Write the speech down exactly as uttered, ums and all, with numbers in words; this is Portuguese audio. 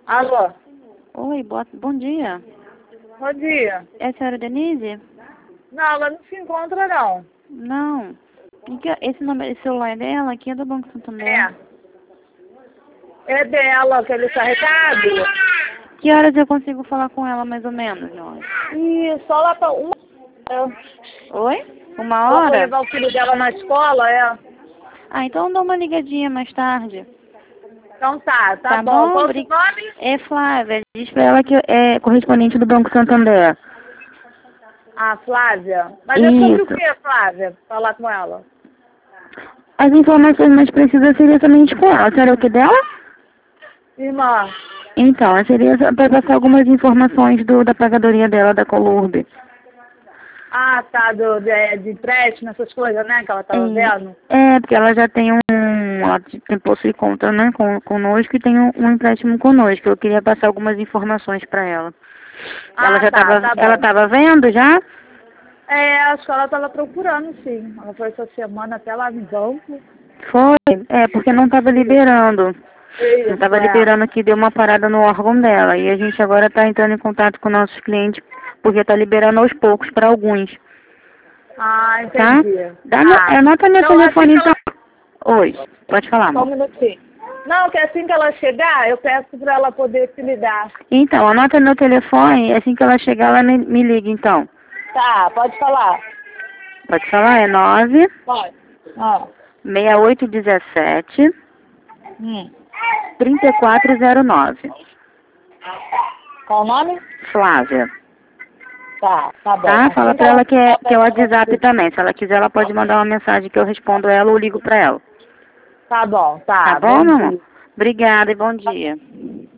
Alô? Oi, boa, bom dia. Bom dia. É a senhora Denise? Não, ela não se encontra, não. Não. E que- Esse número, esse celular é dela? Aqui é do Banco Santander. É. É dela que ele está recado? Que horas eu consigo falar com ela, mais ou menos, João? E só lá para uma hora. Oi? Uma Ela foi hora? levar o filho dela na escola, é? Ah, então dá uma ligadinha mais tarde. Então tá, tá, Tá bom. bom? Qual o seu Bri- nome? É Flávia. Diz pra ela que é correspondente do Banco Santander. Ah, Flávia. Mas é sobre o Isso. que, Flávia? Falar com ela. As informações mais precisas seriam somente com ela. A senhora é o que dela? Irmã. Então, seria para passar algumas informações do, da pagadoria dela, da Colurbe. Ah, tá, do, de, de empréstimo, essas coisas, né, que ela tava vendo. É, porque ela já tem um, ela tem posse de conta, né, com, conosco e tem um, um empréstimo conosco. Eu queria passar algumas informações para ela. Ela Ah, já tá, estava, tá ela bom. estava vendo já? É, acho que ela tava procurando, sim. Ela foi essa semana até lá no banco. Foi, é, porque não estava liberando. Não Isso, estava é. liberando que deu uma parada no órgão dela. E a gente agora está entrando em contato com nossos clientes, porque está liberando aos poucos para alguns. Ah, Tá? entendi. Dá meu, Ah, anota meu então assim telefone que então. ela... Oi, pode falar, Só um amor. minutinho. Não, que assim que ela chegar, eu peço pra ela poder se ligar. Então, anota meu telefone, assim que ela chegar, ela me, me liga, então. Tá, pode falar. Pode falar, é nove Pode. Ah. seis oito um sete, Hum. três quatro zero nove. Qual o nome? Flávia. Tá, tá bom. Tá? Fala Assim que pra ela ela que é, chegar, eu que é o peço pra ela WhatsApp poder... também. Se ela quiser, ela pode mandar uma mensagem que eu respondo ela ou ligo pra ela. Tá bom, Tá tá. bom, Bom meu amor? dia. Obrigada e bom dia.